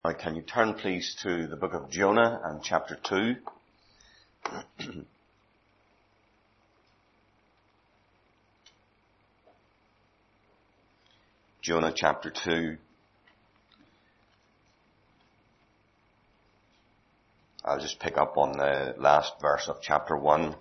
Now, can you turn please to the book of Jonah and chapter 2. Jonah chapter 2. I'll just pick up on the last verse of chapter 1.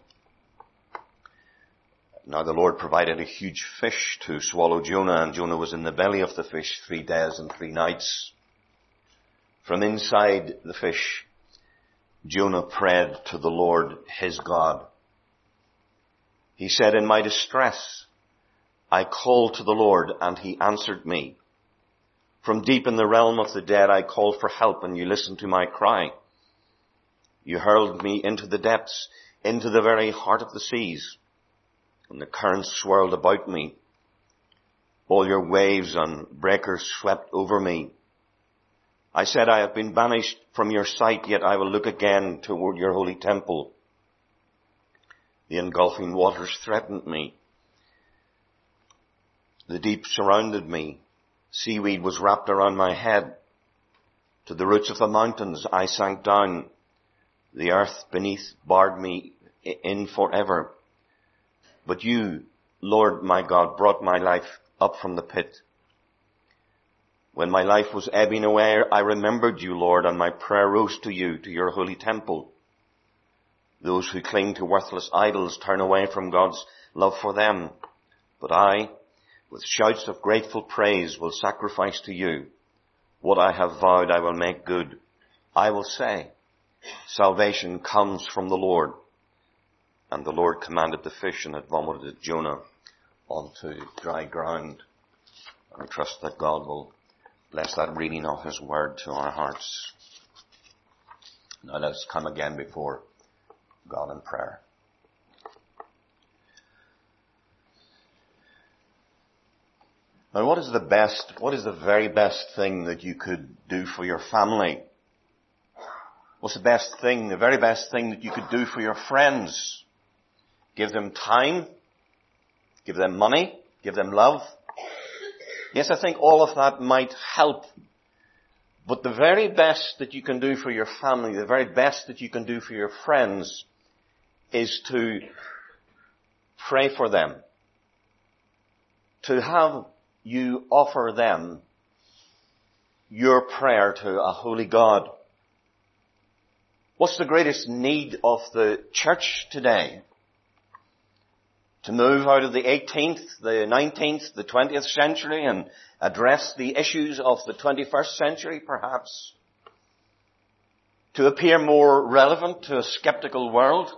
Now the Lord provided a huge fish to swallow Jonah, and Jonah was in the belly of the fish 3 days and 3 nights. From inside the fish, Jonah prayed to the Lord his God. He said, "In my distress, I called to the Lord, and he answered me. From deep in the realm of the dead, I called for help, and you listened to my cry. You hurled me into the depths, into the very heart of the seas, and the currents swirled about me. All your waves and breakers swept over me. I said, I have been banished from your sight, yet I will look again toward your holy temple. The engulfing waters threatened me. The deep surrounded me. Seaweed was wrapped around my head. To the roots of the mountains I sank down. The earth beneath barred me in forever. But you, Lord my God, brought my life up from the pit. When my life was ebbing away, I remembered you, Lord, and my prayer rose to you, to your holy temple. Those who cling to worthless idols turn away from God's love for them. But I, with shouts of grateful praise, will sacrifice to you. What I have vowed I will make good. I will say, salvation comes from the Lord. And the Lord commanded the fish, and it vomited Jonah onto dry ground. I trust that God will bless that reading of his word to our hearts. Now let's come again before God in prayer. Now what is the very best thing that you could do for your family? What's the very best thing that you could do for your friends? Give them time, give them money, give them love. Yes, I think all of that might help. But the very best that you can do for your family, the very best that you can do for your friends is to pray for them. To have you offer them your prayer to a holy God. What's the greatest need of the church today? To move out of the 18th, the 19th, the 20th century and address the issues of the 21st century, perhaps. To appear more relevant to a skeptical world.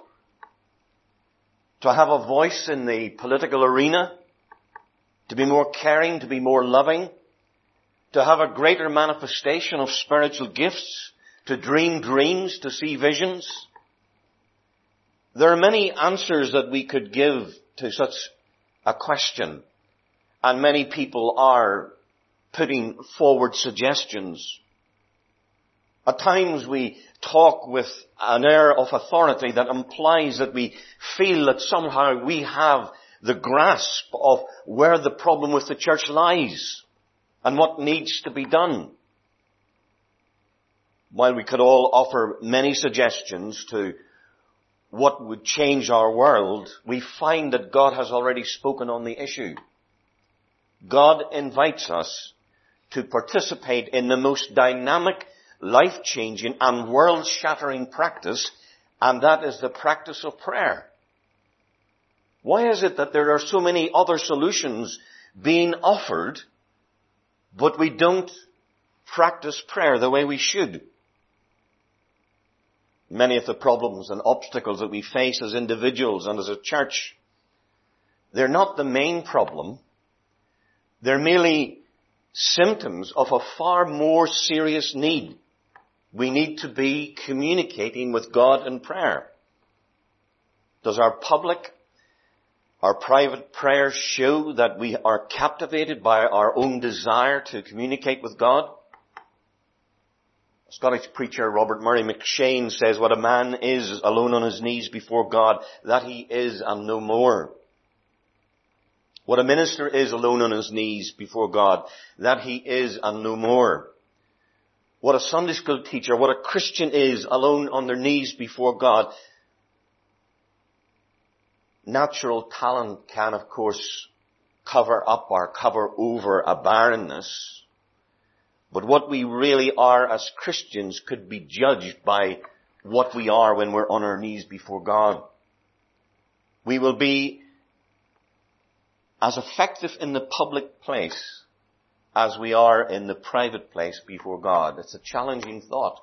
To have a voice in the political arena. To be more caring, to be more loving. To have a greater manifestation of spiritual gifts. To dream dreams, to see visions. There are many answers that we could give to such a question, and many people are putting forward suggestions. At times we talk with an air of authority that implies that we feel that somehow we have the grasp of where the problem with the church lies and what needs to be done. While we could all offer many suggestions to what would change our world, we find that God has already spoken on the issue. God invites us to participate in the most dynamic, life-changing and world-shattering practice, and that is the practice of prayer. Why is it that there are so many other solutions being offered, but we don't practice prayer the way we should? Many of the problems and obstacles that we face as individuals and as a church, they're not the main problem. They're merely symptoms of a far more serious need. We need to be communicating with God in prayer. Does our public, our private prayers show that we are captivated by our own desire to communicate with God? Scottish preacher Robert Murray McShane says, what a man is alone on his knees before God, that he is and no more. What a minister is alone on his knees before God, that he is and no more. what a Sunday school teacher, what a Christian is alone on their knees before God. Natural talent can, of course, cover up or cover over a barrenness. But what we really are as Christians could be judged by what we are when we're on our knees before God. We will be as effective in the public place as we are in the private place before God. It's a challenging thought.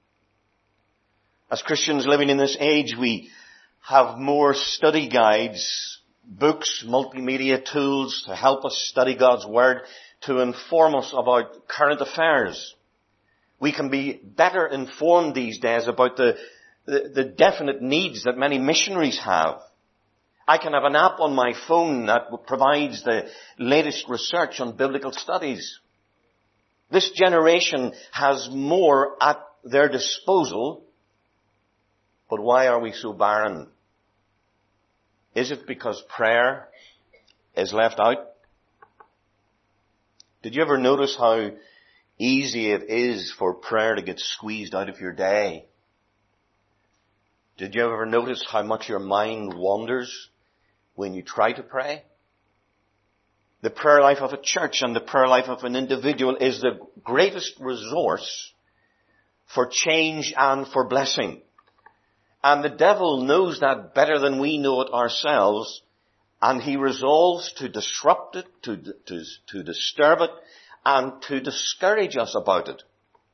As Christians living in this age, we have more study guides, books, multimedia tools to help us study God's Word, to inform us about current affairs. We can be better informed these days about the definite needs that many missionaries have. I can have an app on my phone that provides the latest research on biblical studies. This generation has more at their disposal, but why are we so barren? Is it because prayer is left out? Did you ever notice how easy it is for prayer to get squeezed out of your day? Did you ever notice how much your mind wanders when you try to pray? The prayer life of a church and the prayer life of an individual is the greatest resource for change and for blessing. And the devil knows that better than we know it ourselves, and he resolves to disrupt it, to disturb it, and to discourage us about it.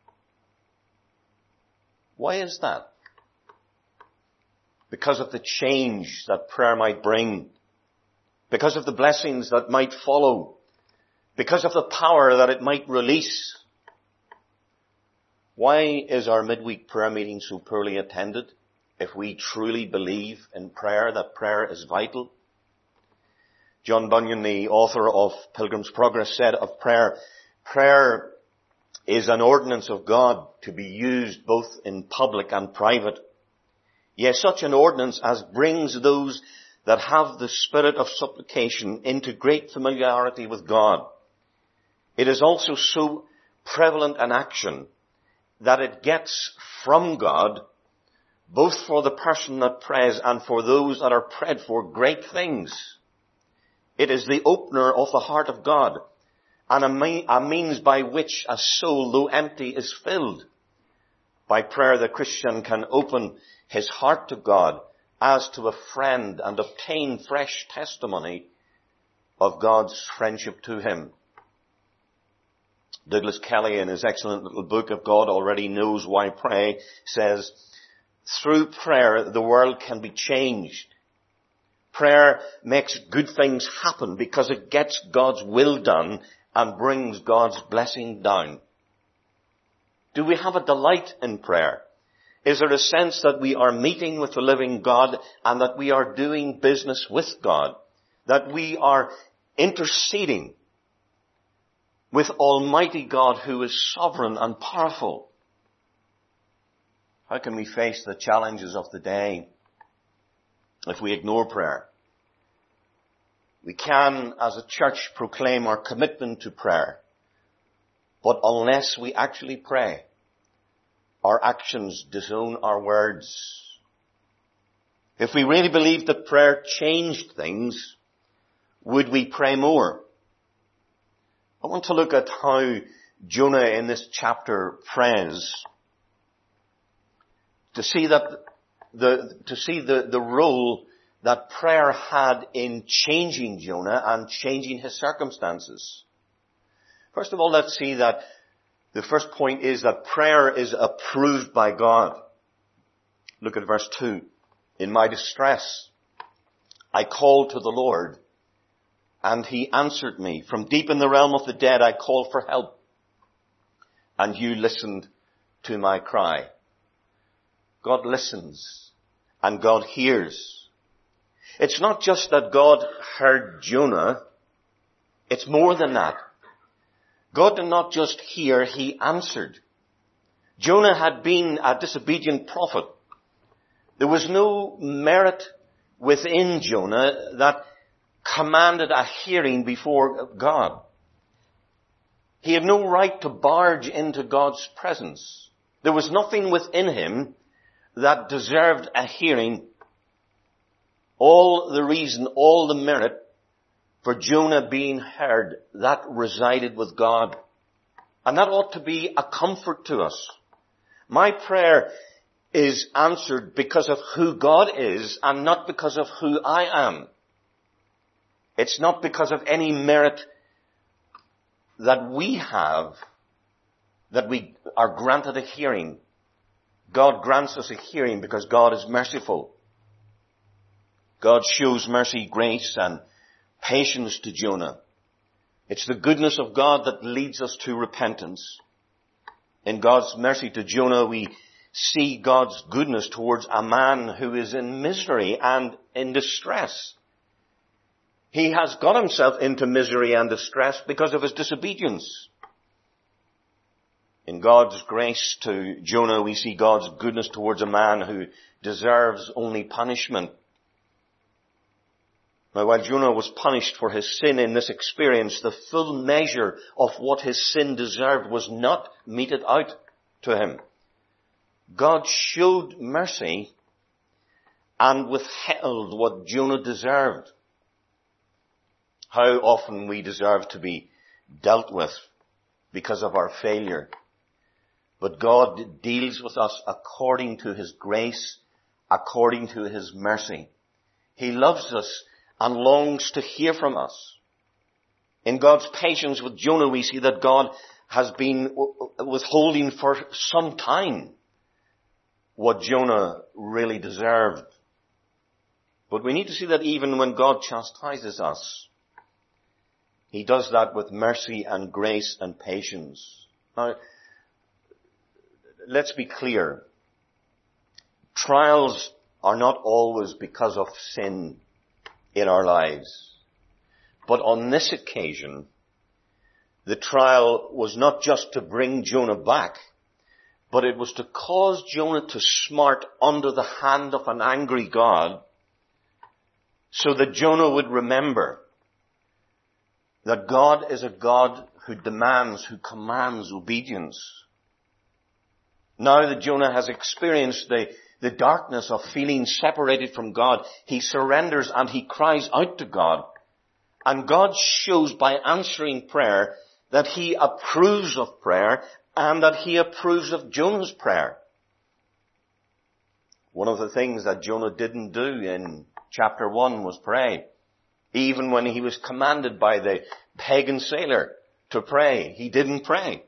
Why is that? Because of the change that prayer might bring. Because of the blessings that might follow. Because of the power that it might release. Why is our midweek prayer meeting so poorly attended if we truly believe in prayer, that prayer is vital? John Bunyan, the author of Pilgrim's Progress, said of prayer, prayer is an ordinance of God to be used both in public and private. Yes, such an ordinance as brings those that have the spirit of supplication into great familiarity with God. It is also so prevalent an action that it gets from God, both for the person that prays and for those that are prayed for, great things. It is the opener of the heart of God and a means by which a soul, though empty, is filled. By prayer, the Christian can open his heart to God as to a friend and obtain fresh testimony of God's friendship to him. Douglas Kelly, in his excellent little book of God Already Knows Why Pray, says, through prayer, the world can be changed. Prayer makes good things happen because it gets God's will done and brings God's blessing down. Do we have a delight in prayer? Is there a sense that we are meeting with the living God and that we are doing business with God? That we are interceding with Almighty God who is sovereign and powerful? How can we face the challenges of the day if we ignore prayer? We can, as a church, proclaim our commitment to prayer. But unless we actually pray, our actions disown our words. If we really believed that prayer changed things, would we pray more? I want to look at how Jonah in this chapter prays to see the role that prayer had in changing Jonah and changing his circumstances. First of all, let's see that the first point is that prayer is approved by God. Look at verse 2. In my distress, I called to the Lord, and he answered me. From deep in the realm of the dead, I called for help, and you listened to my cry. God listens, and God hears. It's not just that God heard Jonah. It's more than that. God did not just hear, he answered. Jonah had been a disobedient prophet. There was no merit within Jonah that commanded a hearing before God. He had no right to barge into God's presence. There was nothing within him that deserved a hearing. All the reason, all the merit for Jonah being heard, that resided with God. And that ought to be a comfort to us. My prayer is answered because of who God is and not because of who I am. It's not because of any merit that we have that we are granted a hearing. God grants us a hearing because God is merciful. God shows mercy, grace, and patience to Jonah. It's the goodness of God that leads us to repentance. In God's mercy to Jonah, we see God's goodness towards a man who is in misery and in distress. He has got himself into misery and distress because of his disobedience. In God's grace to Jonah, we see God's goodness towards a man who deserves only punishment. Now, while Jonah was punished for his sin in this experience, the full measure of what his sin deserved was not meted out to him. God showed mercy and withheld what Jonah deserved. How often we deserve to be dealt with because of our failure. But God deals with us according to his grace, according to his mercy. He loves us and longs to hear from us. In God's patience with Jonah, we see that God has been withholding for some time what Jonah really deserved. But we need to see that even when God chastises us, he does that with mercy and grace and patience. Now, let's be clear. Trials are not always because of sin in our lives. But on this occasion, the trial was not just to bring Jonah back, but it was to cause Jonah to smart under the hand of an angry God, so that Jonah would remember that God is a God who demands, who commands obedience. Now that Jonah has experienced the darkness of feeling separated from God, he surrenders and he cries out to God. And God shows by answering prayer that he approves of prayer and that he approves of Jonah's prayer. One of the things that Jonah didn't do in chapter 1 was pray. Even when he was commanded by the pagan sailor to pray, he didn't pray.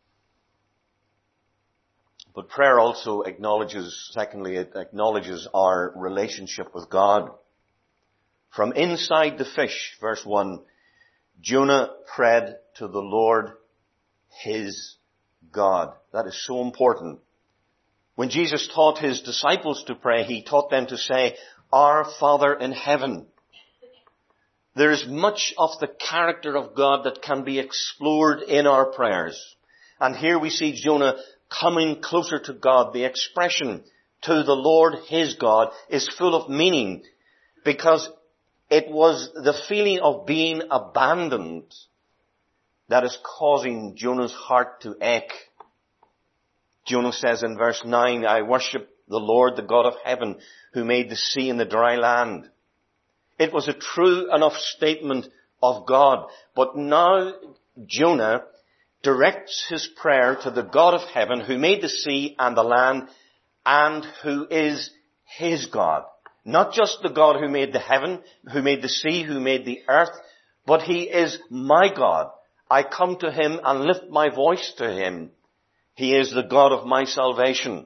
But prayer also secondly, it acknowledges our relationship with God. From inside the fish, verse 1, Jonah prayed to the Lord his God. That is so important. When Jesus taught his disciples to pray, he taught them to say, Our Father in heaven. There is much of the character of God that can be explored in our prayers. And here we see Jonah coming closer to God. The expression to the Lord his God is full of meaning because it was the feeling of being abandoned that is causing Jonah's heart to ache. Jonah says in verse 9, I worship the Lord, the God of heaven, who made the sea and the dry land. It was a true enough statement of God. But now Jonah directs his prayer to the God of heaven who made the sea and the land and who is his God. Not just the God who made the heaven, who made the sea, who made the earth, but he is my God. I come to him and lift my voice to him. He is the God of my salvation.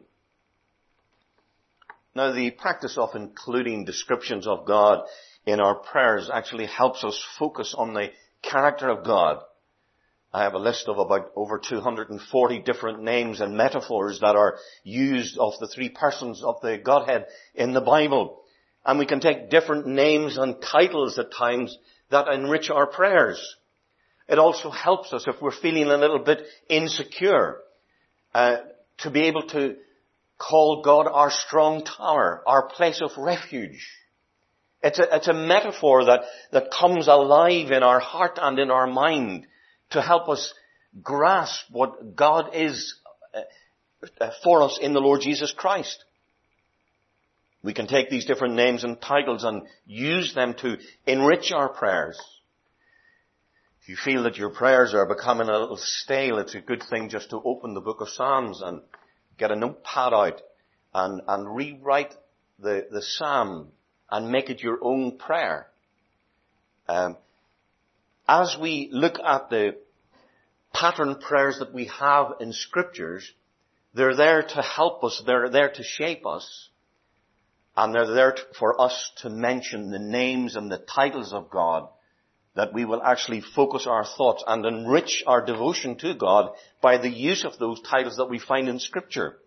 Now, the practice of including descriptions of God in our prayers actually helps us focus on the character of God. I have a list of about over 240 different names and metaphors that are used of the three persons of the Godhead in the Bible. And we can take different names and titles at times that enrich our prayers. It also helps us if we're feeling a little bit insecure, to be able to call God our strong tower, our place of refuge. It's a metaphor that comes alive in our heart and in our mind to help us grasp what God is for us in the Lord Jesus Christ. We can take these different names and titles and use them to enrich our prayers. If you feel that your prayers are becoming a little stale, it's a good thing just to open the book of Psalms and get a notepad out and rewrite the psalm and make it your own prayer. As we look at the pattern prayers that we have in scriptures, they're there to help us, they're there to shape us, and they're there for us to mention the names and the titles of God, that we will actually focus our thoughts and enrich our devotion to God by the use of those titles that we find in Scripture.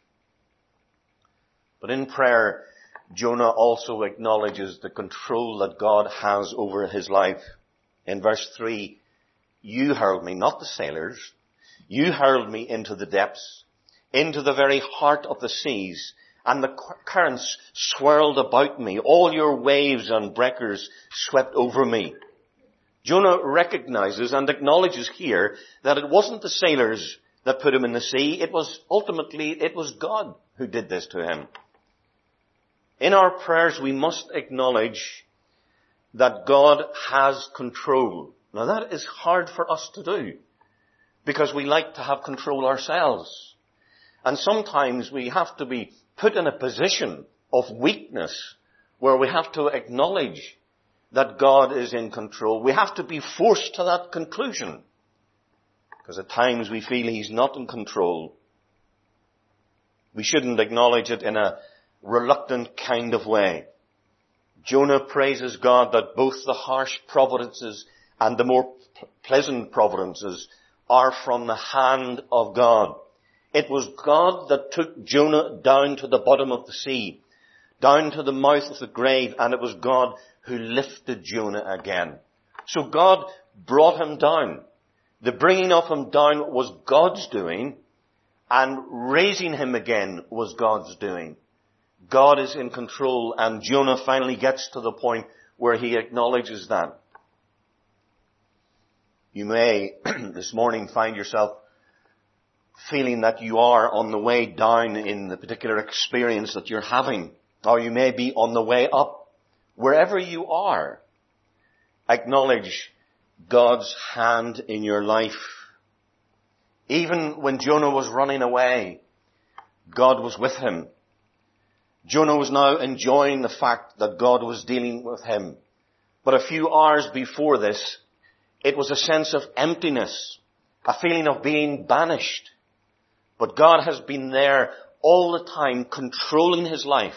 But in prayer, Jonah also acknowledges the control that God has over his life. In verse 3, you hurled me, not the sailors, you hurled me into the depths, into the very heart of the seas, and the currents swirled about me. All your waves and breakers swept over me. Jonah recognizes and acknowledges here that it wasn't the sailors that put him in the sea. It was God who did this to him. In our prayers, we must acknowledge that God has control. Now that is hard for us to do because we like to have control ourselves. And sometimes we have to be put in a position of weakness where we have to acknowledge that God is in control. We have to be forced to that conclusion because at times we feel He's not in control. We shouldn't acknowledge it in a reluctant kind of way. Jonah praises God that both the harsh providences and the more pleasant providences are from the hand of God. It was God that took Jonah down to the bottom of the sea, down to the mouth of the grave, and it was God who lifted Jonah again. So God brought him down. The bringing of him down was God's doing, and raising him again was God's doing. God is in control, and Jonah finally gets to the point where he acknowledges that. You may this morning find yourself feeling that you are on the way down in the particular experience that you're having, or you may be on the way up. Wherever you are, acknowledge God's hand in your life. Even when Jonah was running away, God was with him. Jonah was now enjoying the fact that God was dealing with him. But a few hours before this, it was a sense of emptiness, a feeling of being banished. But God has been there all the time, controlling his life.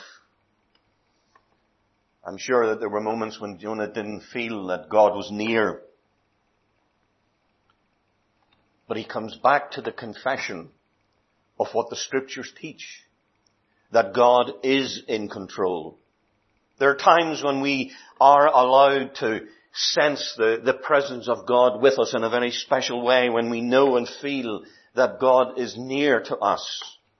I'm sure that there were moments when Jonah didn't feel that God was near. But he comes back to the confession of what the Scriptures teach, that God is in control. There are times when we are allowed to sense the presence of God with us in a very special way, when we know and feel that God is near to us.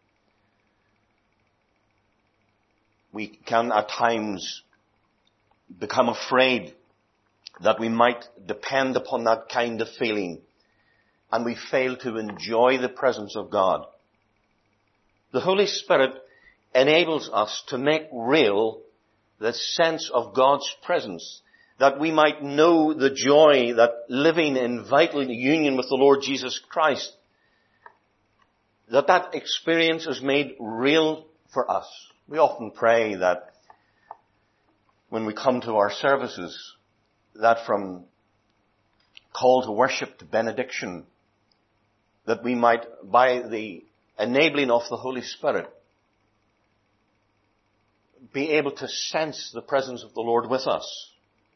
We can at times become afraid that we might depend upon that kind of feeling and we fail to enjoy the presence of God. The Holy Spirit enables us to make real the sense of God's presence, that we might know the joy that living in vital union with the Lord Jesus Christ, that experience is made real for us. We often pray that when we come to our services, that from call to worship to benediction, that we might, by the enabling of the Holy Spirit, be able to sense the presence of the Lord with us.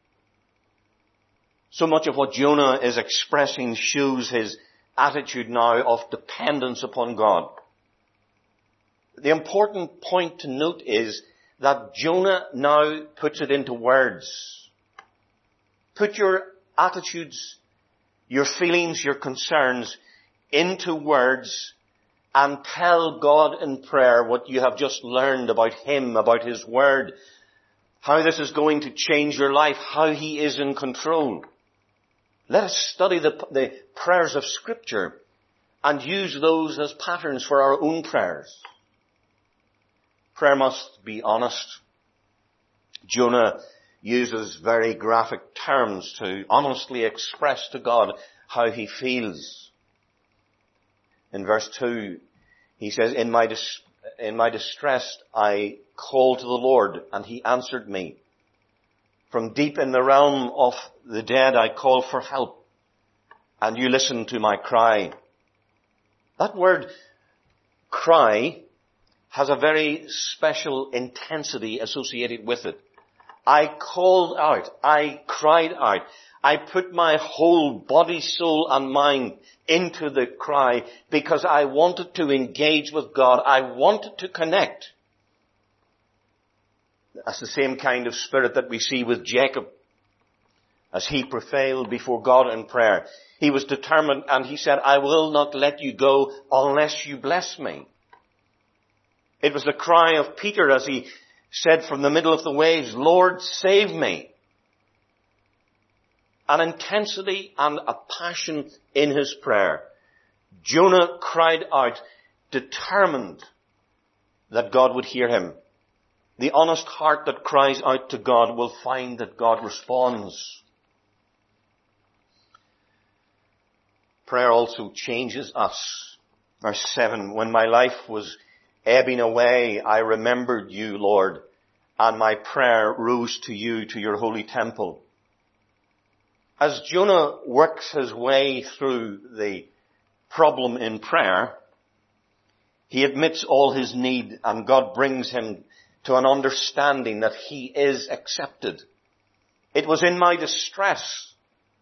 So much of what Jonah is expressing shows his attitude now of dependence upon God. The important point to note is that Jonah now puts it into words. Put your attitudes, your feelings, your concerns into words and tell God in prayer what you have just learned about Him, about His Word, how this is going to change your life, how He is in control. Let us study the prayers of Scripture and use those as patterns for our own prayers. Prayer must be honest. Jonah uses very graphic terms to honestly express to God how he feels. In verse 2, he says, In my distress I called to the Lord, and he answered me. From deep in the realm of the dead I called for help, and you listened to my cry. That word, cry, has a very special intensity associated with it. I called out. I cried out. I put my whole body, soul and mind into the cry because I wanted to engage with God. I wanted to connect. That's the same kind of spirit that we see with Jacob as he prevailed before God in prayer. He was determined and he said, I will not let you go unless you bless me. It was the cry of Peter as he said from the middle of the waves, Lord, save me. An intensity and a passion in his prayer. Jonah cried out, determined that God would hear him. The honest heart that cries out to God will find that God responds. Prayer also changes us. Verse 7, when my life was ebbing away, I remembered you, Lord, and my prayer rose to you, to your holy temple. As Jonah works his way through the problem in prayer, he admits all his need, and God brings him to an understanding that he is accepted. It was in my distress,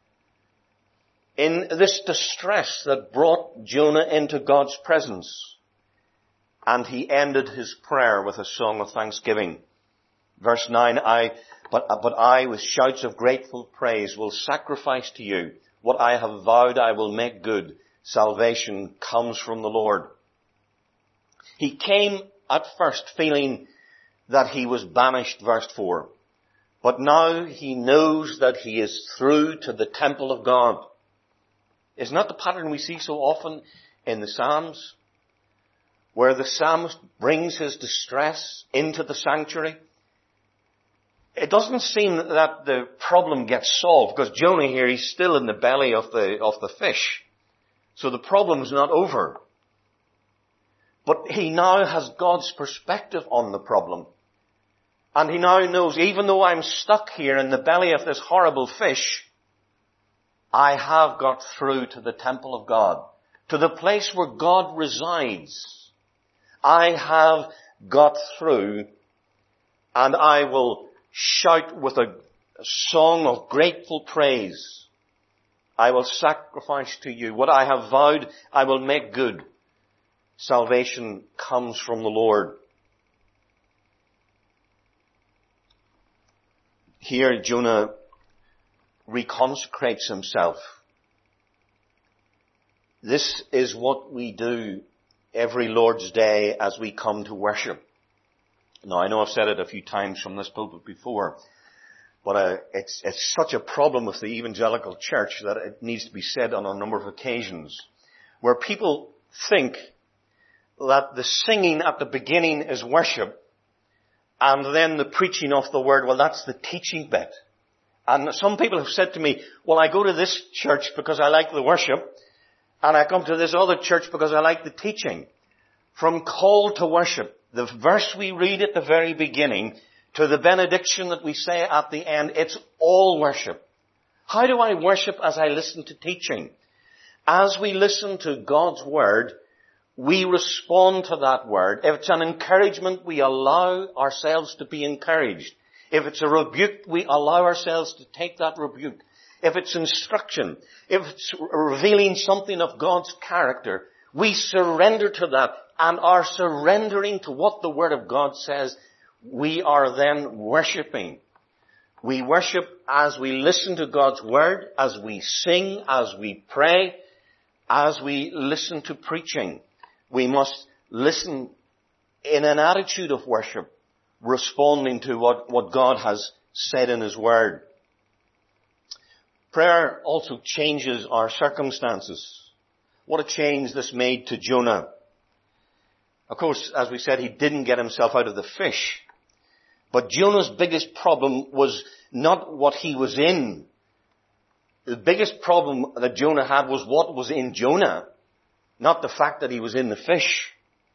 in this distress, that brought Jonah into God's presence. And he ended his prayer with a song of thanksgiving. Verse 9, But I, with shouts of grateful praise, will sacrifice to you. What I have vowed I will make good. Salvation comes from the Lord. He came at first feeling that he was banished, verse 4. But now he knows that he is through to the temple of God. Isn't that the pattern we see so often in the Psalms? Where the psalmist brings his distress into the sanctuary. It doesn't seem that the problem gets solved, because Jonah here, he's still in the belly of the fish. So the problem's not over. But he now has God's perspective on the problem. And he now knows, even though I'm stuck here in the belly of this horrible fish, I have got through to the temple of God, to the place where God resides. I have got through, and I will shout with a song of grateful praise. I will sacrifice to you. What I have vowed, I will make good. Salvation comes from the Lord. Here Jonah reconsecrates himself. This is what we do every Lord's Day as we come to worship. Now, I know I've said it a few times from this pulpit before, but it's such a problem with the evangelical church that it needs to be said on a number of occasions, where people think that the singing at the beginning is worship, and then the preaching of the word, well, that's the teaching bit. And some people have said to me, well, I go to this church because I like the worship, and I come to this other church because I like the teaching. From call to worship, the verse we read at the very beginning, to the benediction that we say at the end, it's all worship. How do I worship as I listen to teaching? As we listen to God's word, we respond to that word. If it's an encouragement, we allow ourselves to be encouraged. If it's a rebuke, we allow ourselves to take that rebuke. If it's instruction, if it's revealing something of God's character, we surrender to that, and are surrendering to what the Word of God says, we are then worshipping. We worship as we listen to God's Word, as we sing, as we pray, as we listen to preaching. We must listen in an attitude of worship, responding to what God has said in His Word. Prayer also changes our circumstances. What a change this made to Jonah. Of course, as we said, he didn't get himself out of the fish. But Jonah's biggest problem was not what he was in. The biggest problem that Jonah had was what was in Jonah, not the fact that he was in the fish.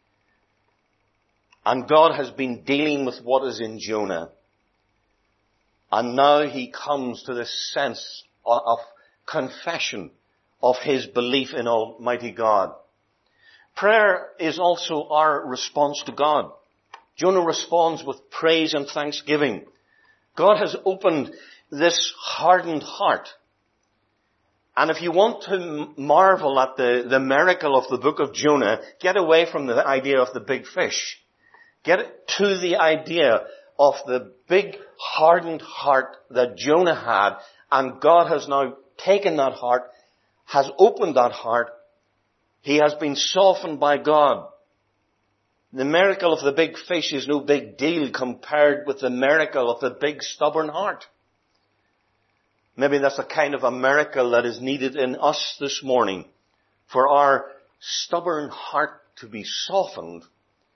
And God has been dealing with what is in Jonah. And now he comes to this sense of confession of his belief in Almighty God. Prayer is also our response to God. Jonah responds with praise and thanksgiving. God has opened this hardened heart. And if you want to marvel at the miracle of the book of Jonah, get away from the idea of the big fish. Get to the idea of the big hardened heart that Jonah had, and God has now taken that heart, has opened that heart. He has been softened by God. The miracle of the big fish is no big deal compared with the miracle of the big stubborn heart. Maybe that's the kind of a miracle that is needed in us this morning, for our stubborn heart to be softened,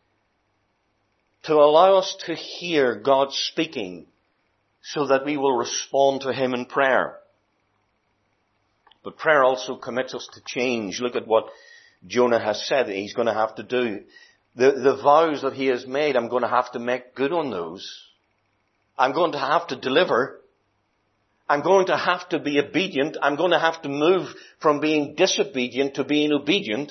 to allow us to hear God speaking so that we will respond to Him in prayer. But prayer also commits us to change. Look at what Jonah has said that he's going to have to do. The vows that he has made, I'm going to have to make good on those. I'm going to have to deliver. I'm going to have to be obedient. I'm going to have to move from being disobedient to being obedient.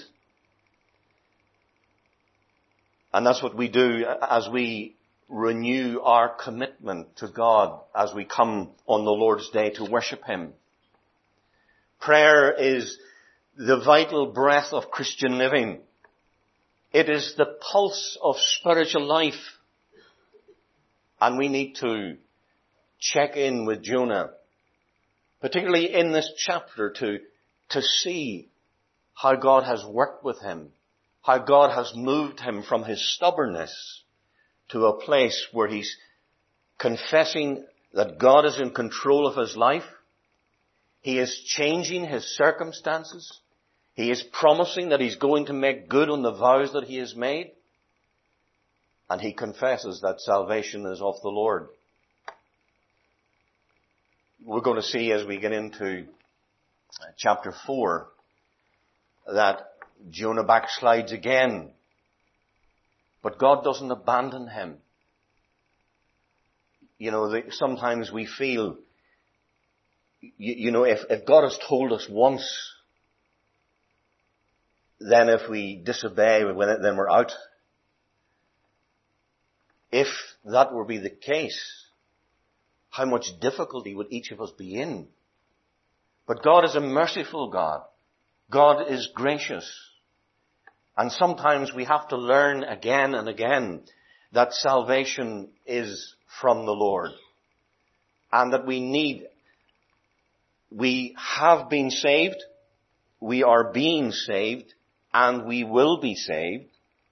And that's what we do as we renew our commitment to God as we come on the Lord's Day to worship Him. Prayer is the vital breath of Christian living. It is the pulse of spiritual life. And we need to check in with Jonah, particularly in this chapter, to see how God has worked with him, how God has moved him from his stubbornness to a place where he's confessing that God is in control of his life. He is changing his circumstances. He is promising that he's going to make good on the vows that he has made. And he confesses that salvation is of the Lord. We're going to see as we get into chapter 4 that Jonah backslides again. But God doesn't abandon him. You know, sometimes we feel, if God has told us once, then if we disobey, then we're out. If that were be the case, how much difficulty would each of us be in? But God is a merciful God. God is gracious. And sometimes we have to learn again and again that salvation is from the Lord. And that we have been saved, we are being saved, and we will be saved.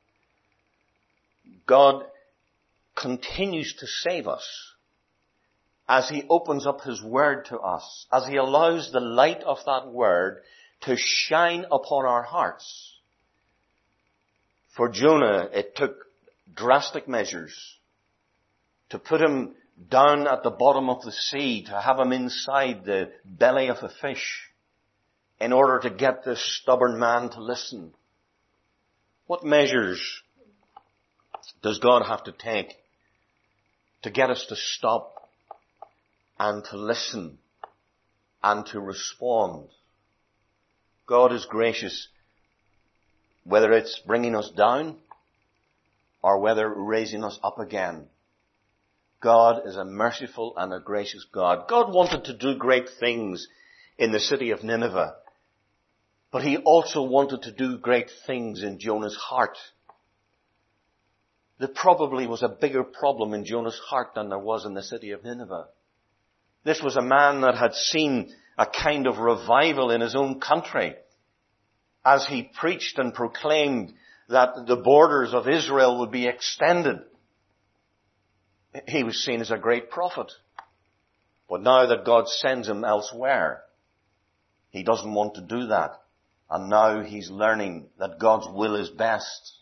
God continues to save us as He opens up His Word to us, as He allows the light of that Word to shine upon our hearts. For Jonah, it took drastic measures to put him down at the bottom of the sea, to have him inside the belly of a fish, in order to get this stubborn man to listen. What measures does God have to take to get us to stop and to listen and to respond? God is gracious, whether it's bringing us down or whether raising us up again. God is a merciful and a gracious God. God wanted to do great things in the city of Nineveh, but He also wanted to do great things in Jonah's heart. There probably was a bigger problem in Jonah's heart than there was in the city of Nineveh. This was a man that had seen a kind of revival in his own country as he preached and proclaimed that the borders of Israel would be extended. He was seen as a great prophet. But now that God sends him elsewhere, He doesn't want to do that. And now he's learning that God's will is best.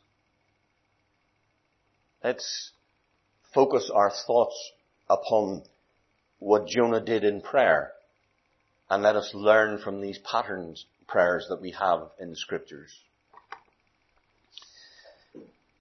Let's focus our thoughts upon what Jonah did in prayer. And let us learn from these prayers that we have in the Scriptures.